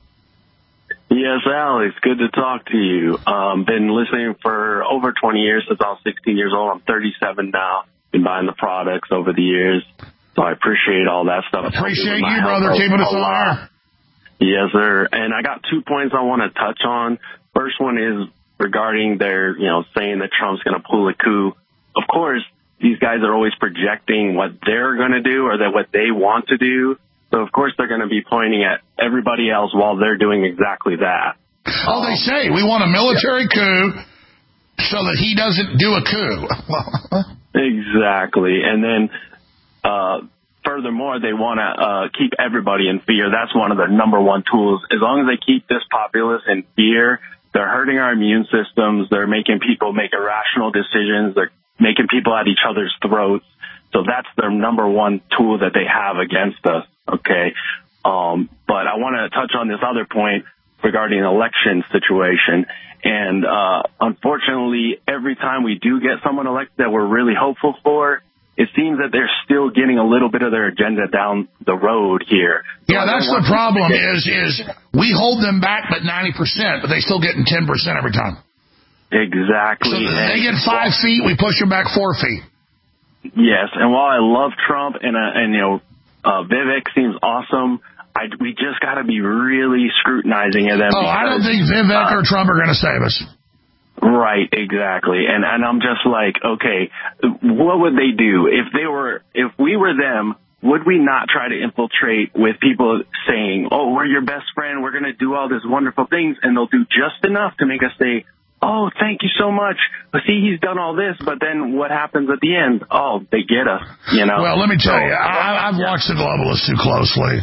Yes, Alex, good to talk to you. Um, been listening for over twenty years since I was sixteen years old. I'm thirty-seven now. Been buying the products over the years, so I appreciate all that stuff. Appreciate you, brother, keeping us on air. Yes, sir. And I got two points I want to touch on. First one is regarding their, you know, saying that Trump's going to pull a coup. Of course, these guys are always projecting what they're going to do or that what they want to do. So, of course, they're going to be pointing at everybody else while they're doing exactly that. Oh, they say we want a military yeah. coup so that he doesn't do a coup. Exactly. And then, uh, furthermore, they want to uh, keep everybody in fear. That's one of their number one tools. As long as they keep this populace in fear, they're hurting our immune systems. They're making people make irrational decisions. They're making people at each other's throats. So that's their number one tool that they have against us, okay? Um, but I want to touch on this other point regarding the election situation. And uh, unfortunately, every time we do get someone elected that we're really hopeful for, it seems that they're still getting a little bit of their agenda down the road here. Yeah, that's the problem is is we hold them back but ninety percent, but they still getting ten percent every time. Exactly. So they get five feet, we push them back four feet. Yes, and while I love Trump and, uh, and you know, uh, Vivek seems awesome, I, we just got to be really scrutinizing of them. Oh, because, I don't think Vivek uh, or Trump are going to save us. Right, exactly. And and I'm just like, okay, what would they do if they were, if we were them, would we not try to infiltrate with people saying, oh, we're your best friend, we're going to do all these wonderful things, and they'll do just enough to make us say, oh, thank you so much. But see, he's done all this, but then what happens at the end? Oh, they get us, you know? Well, let me tell so, you, I, I've watched the globalists too closely.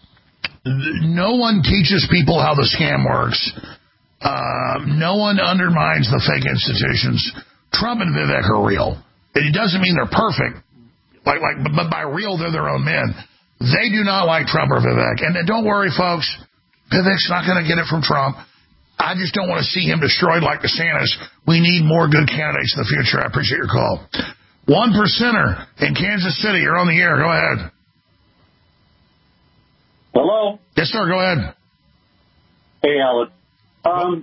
No one teaches people how the scam works. Uh, no one undermines the fake institutions. Trump and Vivek are real. It doesn't mean they're perfect, like, like, but by real, they're their own men. They do not like Trump or Vivek. And don't worry, folks, Vivek's not going to get it from Trump. I just don't want to see him destroyed like DeSantis. We need more good candidates in the future. I appreciate your call. One percenter in Kansas City. You're on the air. Go ahead. Hello? Yes, sir. Go ahead. Hey, Alex. Um,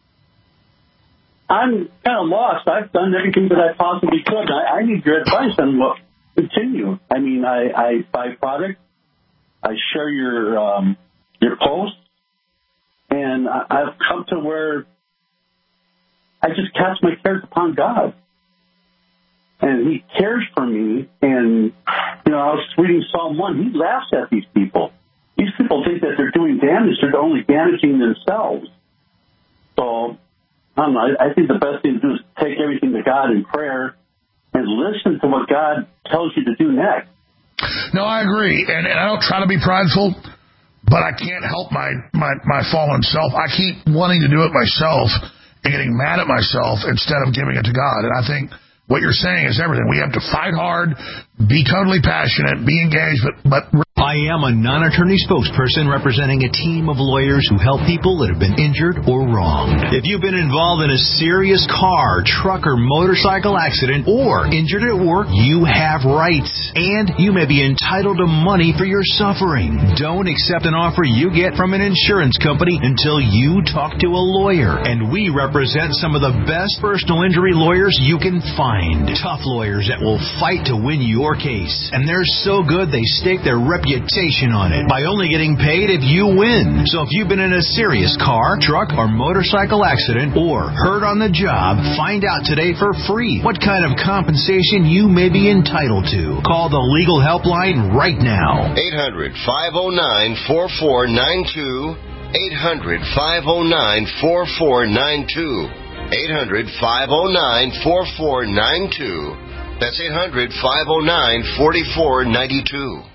I'm kind of lost. I've done everything that I possibly could. I, I need your advice on what to continue. I mean, I, I buy product. I share your um, your posts. And I, I've come to where I just cast my cares upon God. And he cares for me. And, you know, I was reading Psalm one. He laughs at these people. These people think that they're doing damage. They're only damaging themselves. So, I don't know, I think the best thing to do is take everything to God in prayer and listen to what God tells you to do next. No, I agree. And, and I don't try to be prideful, but I can't help my, my, my fallen self. I keep wanting to do it myself and getting mad at myself instead of giving it to God. And I think what you're saying is everything. We have to fight hard, be totally passionate, be engaged, but... but I am a non-attorney spokesperson representing a team of lawyers who help people that have been injured or wronged. If you've been involved in a serious car, truck, or motorcycle accident or injured at work, you have rights, and you may be entitled to money for your suffering. Don't accept an offer you get from an insurance company until you talk to a lawyer, and we represent some of the best personal injury lawyers you can find. Tough lawyers that will fight to win your case, and they're so good they stake their reputation on it by only getting paid if you win. So if you've been in a serious car, truck, or motorcycle accident or hurt on the job, find out today for free what kind of compensation you may be entitled to. Call the legal helpline right now. eight hundred, five oh nine, four four nine two. eight hundred, five oh nine, four four nine two. eight hundred, five oh nine, four four nine two. That's eight hundred, five oh nine, four four nine two.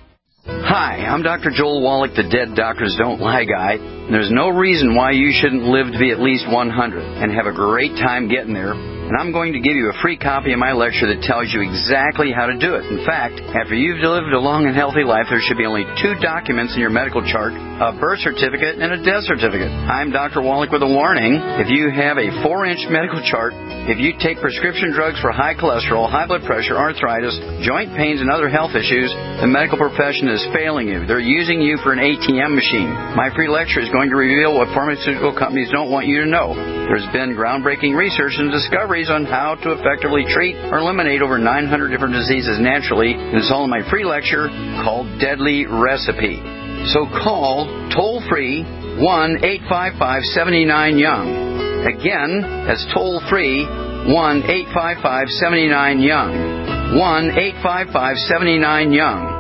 Hi, I'm Doctor Joel Wallach, the Dead Doctors Don't Lie guy. There's no reason why you shouldn't live to be at least one hundred and have a great time getting there. And I'm going to give you a free copy of my lecture that tells you exactly how to do it. In fact, after you've lived a long and healthy life, there should be only two documents in your medical chart, a birth certificate and a death certificate. I'm Doctor Wallach with a warning. If you have a four-inch medical chart, if you take prescription drugs for high cholesterol, high blood pressure, arthritis, joint pains, and other health issues, the medical profession is failing you. They're using you for an A T M machine. My free lecture is going to reveal what pharmaceutical companies don't want you to know. There's been groundbreaking research and discoveries on how to effectively treat or eliminate over nine hundred different diseases naturally. And it's all in my free lecture called Deadly Recipe. So call toll-free one eight five five, seven nine, young. Again, that's toll-free one eight five five, seven nine, young. one eight five five, seven nine, young.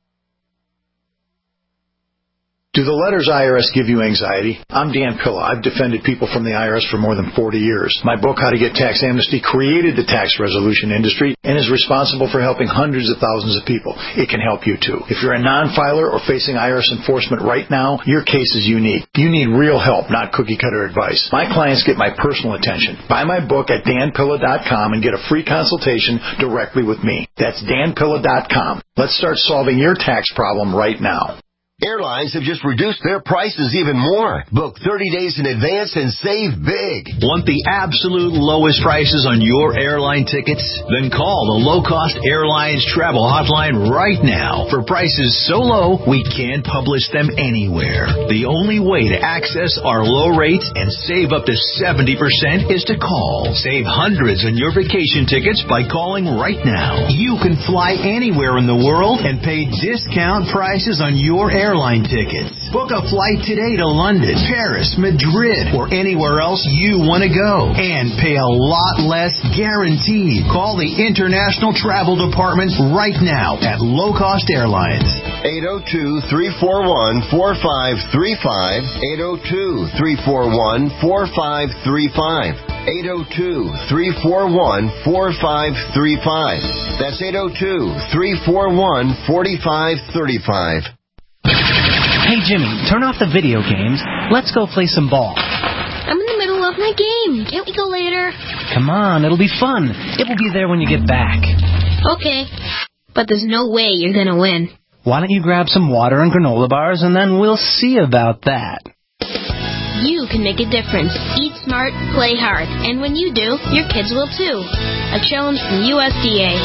Do the letters I R S give you anxiety? I'm Dan Pilla. I've defended people from the I R S for more than forty years. My book, How to Get Tax Amnesty, created the tax resolution industry and is responsible for helping hundreds of thousands of people. It can help you, too. If you're a non-filer or facing I R S enforcement right now, your case is unique. You need real help, not cookie-cutter advice. My clients get my personal attention. Buy my book at dan pilla dot com and get a free consultation directly with me. That's dan pilla dot com. Let's start solving your tax problem right now. Airlines have just reduced their prices even more. Book thirty days in advance and save big. Want the absolute lowest prices on your airline tickets? Then call the Low Cost Airlines Travel Hotline right now for prices so low we can't publish them anywhere. The only way to access our low rates and save up to seventy percent is to call. Save hundreds on your vacation tickets by calling right now. You can fly anywhere in the world and pay discount prices on your airline airline tickets. Book a flight today to London, Paris, Madrid, or anywhere else you want to go. And pay a lot less guaranteed. Call the International Travel Department right now at Low Cost Airlines. eight oh two, three four one, four five three five. eight oh two, three four one, four five three five. eight oh two, three four one, four five three five. That's eight oh two, three four one, four five three five. Hey, Jimmy, turn off the video games. Let's go play some ball. I'm in the middle of my game. Can't we go later? Come on, it'll be fun. It will be there when you get back. Okay, but there's no way you're going to win. Why don't you grab some water and granola bars, and then we'll see about that. You can make a difference. Eat smart, play hard. And when you do, your kids will too. A challenge from U S D A.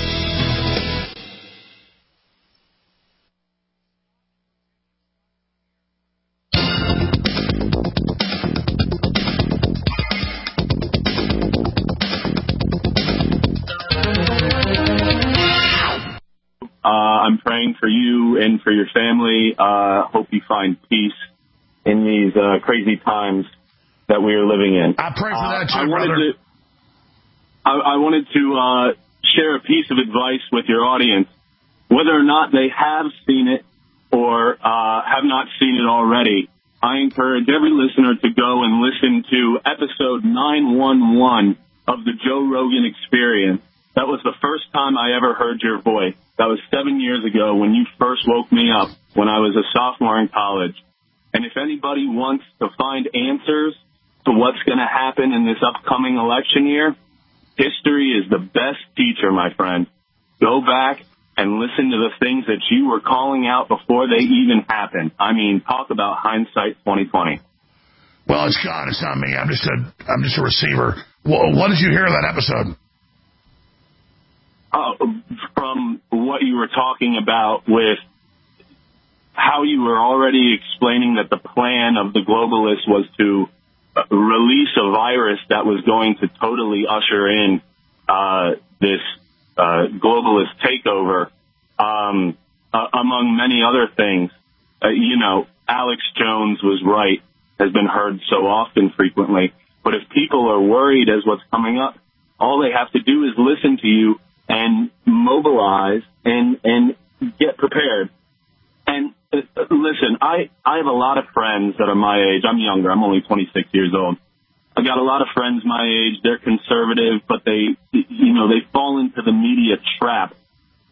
Uh, I'm praying for you and for your family. Uh, hope you find peace in these uh, crazy times that we are living in. I pray for that too, uh, I brother. Wanted to, I, I wanted to uh, share a piece of advice with your audience. Whether or not they have seen it or uh, have not seen it already, I encourage every listener to go and listen to episode nine one one of the Joe Rogan Experience. That was the first time I ever heard your voice. That was seven years ago when you first woke me up when I was a sophomore in college. And if anybody wants to find answers to what's going to happen in this upcoming election year, history is the best teacher, my friend. Go back and listen to the things that you were calling out before they even happened. I mean, talk about hindsight twenty twenty. Well, it's God. It's not me. I'm just a, I'm just a receiver. Well, what did you hear of that episode? Uh, from what you were talking about with how you were already explaining that the plan of the globalists was to release a virus that was going to totally usher in uh, this uh, globalist takeover, um, uh, among many other things. Uh, you know, Alex Jones was right, has been heard so often frequently. But if people are worried as what's coming up, all they have to do is listen to you and mobilize and and get prepared. And uh, listen, I, I have a lot of friends that are my age. I'm younger. I'm only twenty-six years old. I got a lot of friends my age. They're conservative, but they, you know, they fall into the media trap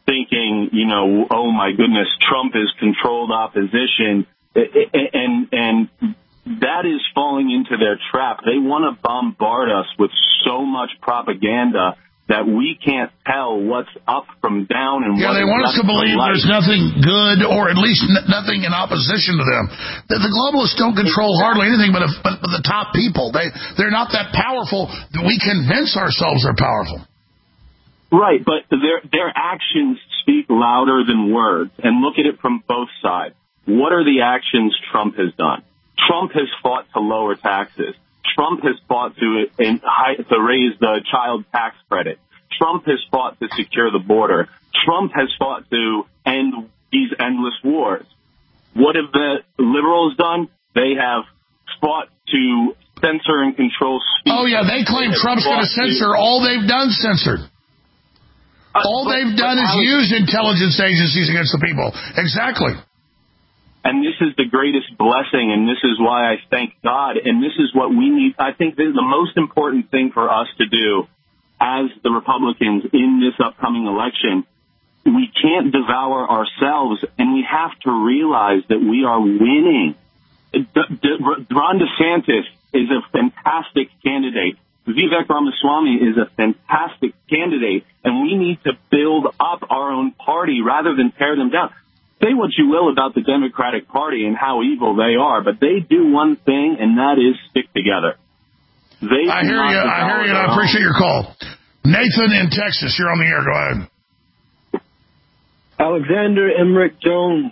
thinking, you know, oh my goodness, Trump is controlled opposition, and and that is falling into their trap. They want to bombard us with so much propaganda that we can't tell what's up from down. And yeah, what they want us to believe there's nothing good, or at least n- nothing in opposition to them. The, the globalists don't control hardly anything but, a, but, but the top people. They, they're not that powerful that we convince ourselves they're powerful. Right, but their their actions speak louder than words. And look at it from both sides. What are the actions Trump has done? Trump has fought to lower taxes. Trump has fought to in, to raise the child tax credit. Trump has fought to secure the border. Trump has fought to end these endless wars. What have the liberals done? They have fought to censor and control speech. Oh, yeah, they claim they Trump's going to censor. All they've done censored. Uh, All but, they've done is Alex, use intelligence agencies against the people. Exactly. And this is the greatest blessing, and this is why I thank God, and this is what we need. I think this is the most important thing for us to do as the Republicans in this upcoming election. We can't devour ourselves, and we have to realize that we are winning. Ron DeSantis is a fantastic candidate. Vivek Ramaswamy is a fantastic candidate, and we need to build up our own party rather than tear them down. Say what you will about the Democratic Party and how evil they are, but they do one thing, and that is stick together. They I hear you. I hear you, and I appreciate your call. Nathan in Texas, you're on the air. Go ahead. Alexander Emmerich Jones.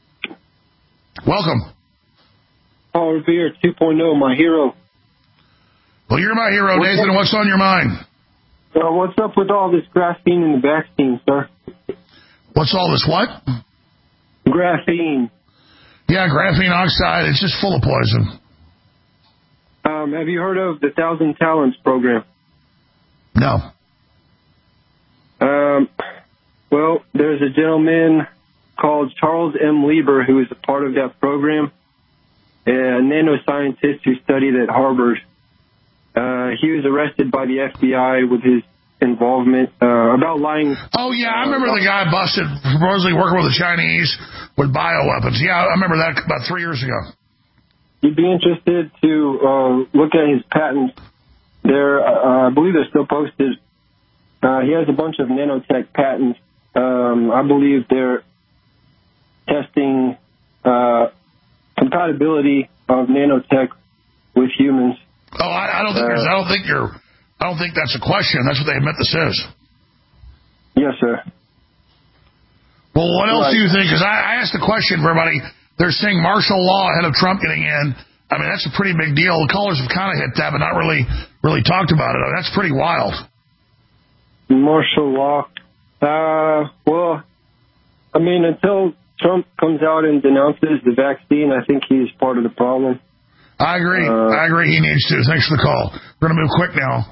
Welcome. Paul Revere two point oh, my hero. Well, you're my hero, what's Nathan. Up? What's on your mind? Uh, what's up with all this graphene in the vaccine, sir? What's all this what? Graphene. Yeah, graphene oxide. It's just full of poison. Um, have you heard of the Thousand Talents program? No. Um, well, there's a gentleman called Charles M. Lieber who is a part of that program, a nanoscientist who studied at Harvard. Uh, he was arrested by the F B I with his involvement uh, about lying. Oh, yeah, I remember uh, the guy busted supposedly working with the Chinese with bioweapons. Yeah, I remember that about three years ago. You'd be interested to uh, look at his patents. They're, uh, I believe they're still posted. Uh, he has a bunch of nanotech patents. Um, I believe they're testing uh, compatibility of nanotech with humans. Oh, I, I don't think uh, there's, I don't think you're. I don't think that's a question. That's what they admit this is. Yes, sir. Well, what else right. do you think? Because I, I asked the question for everybody. They're saying martial law ahead of Trump getting in. I mean, that's a pretty big deal. The callers have kind of hit that, but not really, really talked about it. I mean, that's pretty wild. Martial law. Uh, well, I mean, until Trump comes out and denounces the vaccine, I think he's part of the problem. I agree. Uh, I agree. He needs to. Thanks for the call. We're going to move quick now.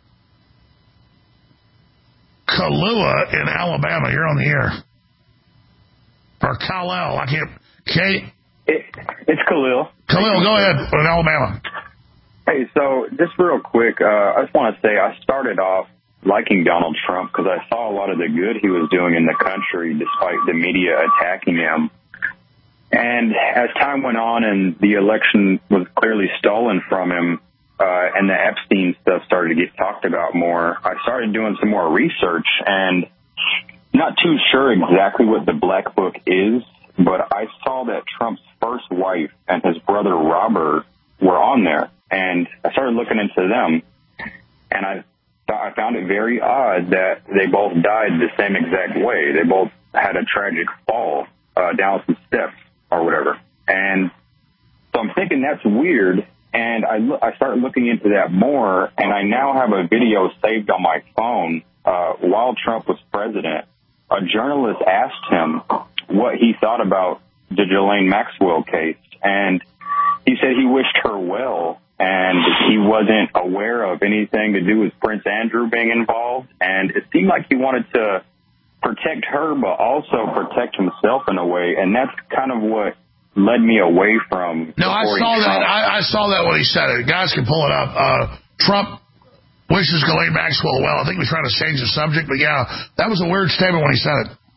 Kahlua in Alabama. You're on the air. Or Khalil. I can't. Kate. It, it's Khalil. Khalil, go ahead. In Alabama. Hey, so just real quick, uh, I just want to say I started off liking Donald Trump because I saw a lot of the good he was doing in the country despite the media attacking him. And as time went on and the election was clearly stolen from him, uh, and the Epstein stuff started to get talked about more, I started doing some more research and not too sure exactly what the Black Book is, but I saw that Trump's first wife and his brother Robert were on there. And I started looking into them, and I I found it very odd that they both died the same exact way. They both had a tragic fall uh, down some steps or whatever. And so I'm thinking that's weird, and I, lo- I started looking into that more, and I now have a video saved on my phone uh, while Trump was president. A journalist asked him what he thought about the Ghislaine Maxwell case, and he said he wished her well, and he wasn't aware of anything to do with Prince Andrew being involved, and it seemed like he wanted to protect her, but also protect himself in a way, and that's kind of what led me away from. No, I saw that. I, I saw that when he said it. Guys can pull it up. Uh, Trump wishes Ghislaine Maxwell well. I think he was trying to change the subject, but yeah, that was a weird statement when he said it.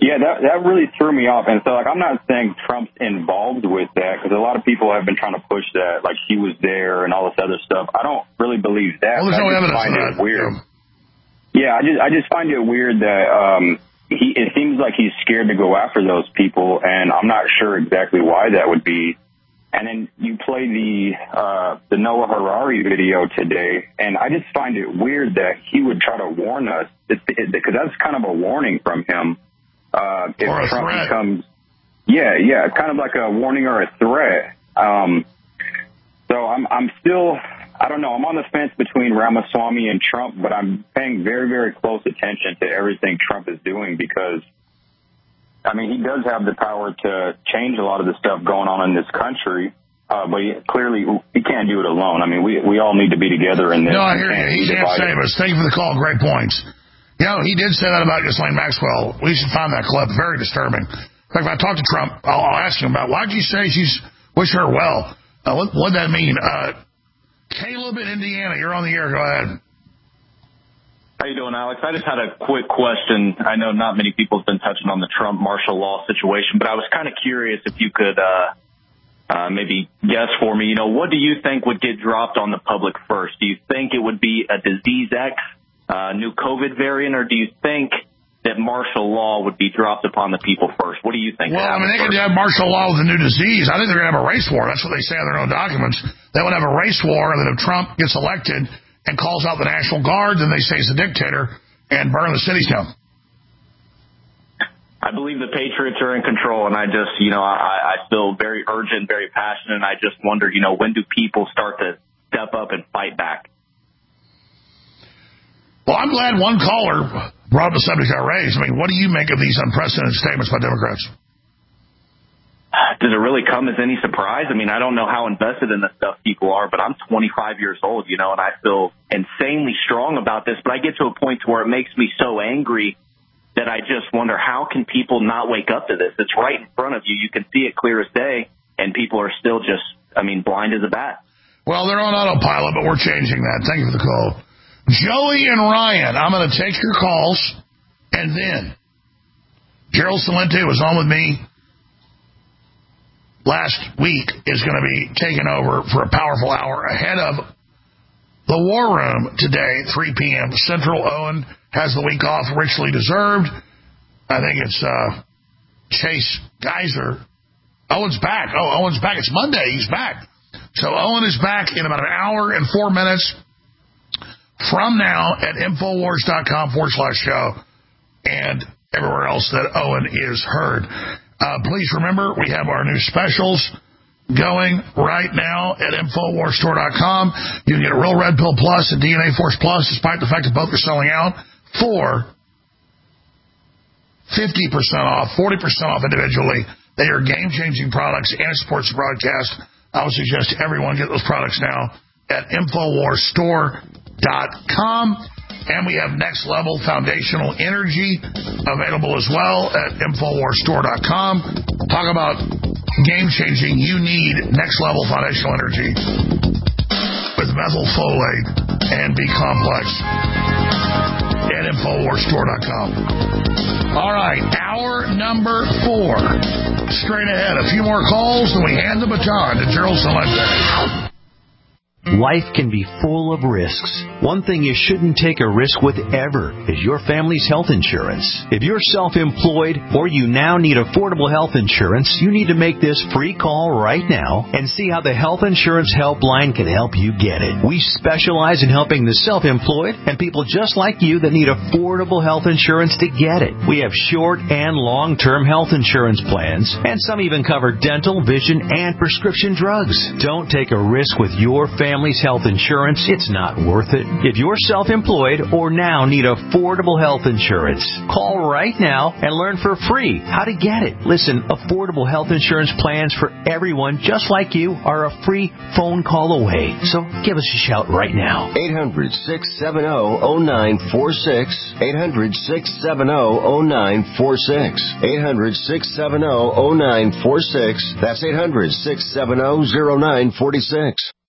Yeah, that that really threw me off. And so, like, I'm not saying Trump's involved with that, because a lot of people have been trying to push that, like he was there and all this other stuff. I don't really believe that. Well, there's no I just evidence find of it that. weird. Yeah, I just I just find it weird that um, he. It seems like he's scared to go after those people, and I'm not sure exactly why that would be. And then you play the uh, the Noah Harari video today, and I just find it weird that he would try to warn us, because it, it, that's kind of a warning from him. Uh, if or a Trump threat. becomes, yeah, yeah, kind of like a warning or a threat. Um, so I'm, I'm still, I don't know, I'm on the fence between Ramaswamy and Trump, but I'm paying very, very close attention to everything Trump is doing, because, I mean, he does have the power to change a lot of the stuff going on in this country. Uh, but he, clearly, he can't do it alone. I mean, we we all need to be together in this. No, I hear you. He can't save us. Thank you for the call. Great points. You know, he did say that about Ghislaine Maxwell. We should find that clip. Very disturbing. In fact, if I talk to Trump, I'll, I'll ask him about, why did you say she's, wish her well? Uh, what what that mean? Uh, Caleb in Indiana, you're on the air. Go ahead. How you doing, Alex? I just had a quick question. I know not many people have been touching on the Trump martial law situation, but I was kind of curious if you could uh, uh, maybe guess for me, you know, what do you think would get dropped on the public first? Do you think it would be a disease X, uh, new COVID variant, or do you think that martial law would be dropped upon the people first? What do you think? Well, I mean, they could have martial law with a new disease. I think they're going to have a race war. That's what they say in their own documents. They would have a race war, and then if Trump gets elected and calls out the National Guard, then they say he's a dictator and burn the cities down. I believe the Patriots are in control, and I just, you know, I, I feel very urgent, very passionate, and I just wonder, you know, when do people start to step up and fight back? Well, I'm glad one caller brought up the subject I raised. I mean, what do you make of these unprecedented statements by Democrats? Does it really come as any surprise? I mean, I don't know how invested in this stuff people are, but I'm twenty-five years old, you know, and I feel insanely strong about this. But I get to a point to where it makes me so angry that I just wonder, how can people not wake up to this? It's right in front of you. You can see it clear as day, and people are still just, I mean, blind as a bat. Well, they're on autopilot, but we're changing that. Thank you for the call. Joey and Ryan, I'm going to take your calls, and then Gerald Celente was on with me last week, is going to be taking over for a powerful hour ahead of the War Room today, three p.m. Central. Owen has the week off, richly deserved. I think it's uh, Chase Geyser. Owen's back. Oh, Owen's back. It's Monday. He's back. So Owen is back in about an hour and four minutes from now at Infowars.com forward slash show and everywhere else that Owen is heard. Uh, please remember, we have our new specials going right now at Infowars Store dot com. You can get a Real Red Pill Plus and D N A Force Plus, despite the fact that both are selling out, for fifty percent off, forty percent off individually. They are game-changing products and it supports the broadcast. I would suggest everyone get those products now at Infowars Store dot com. And we have Next Level Foundational Energy available as well at Infowars Store dot com. Talk about game-changing. You need Next Level Foundational Energy with methylfolate and B-complex at Infowars Store dot com. All right, hour number four. Straight ahead. A few more calls, then we hand the baton to Gerald Celente. Life can be full of risks. One thing you shouldn't take a risk with ever is your family's health insurance. If you're self-employed or you now need affordable health insurance, you need to make this free call right now and see how the Health Insurance Helpline can help you get it. We specialize in helping the self-employed and people just like you that need affordable health insurance to get it. We have short and long-term health insurance plans, and some even cover dental, vision, and prescription drugs. Don't take a risk with your family. Family's health insurance, it's not worth it. If you're self-employed or now need affordable health insurance, call right now and learn for free how to get it. Listen, affordable health insurance plans for everyone just like you are a free phone call away. So give us a shout right now. eight hundred, six seven zero, zero nine four six. eight hundred, six seven zero, zero nine four six. eight hundred, six seven zero, zero nine four six. That's eight hundred, six seven zero, zero nine four six.